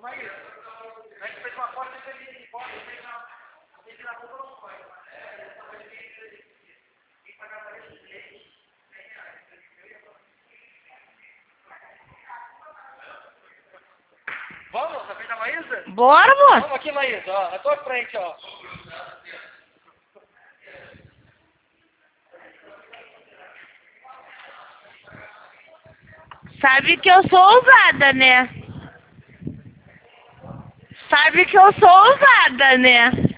A gente fez uma foto e ele pode na rua não foi. Vamos, na frente da Maísa? Bora, moço. Vamos aqui, Maísa, ó, na tua frente, ó. Sabe que eu sou ousada, né? Sabe que eu sou ousada, né?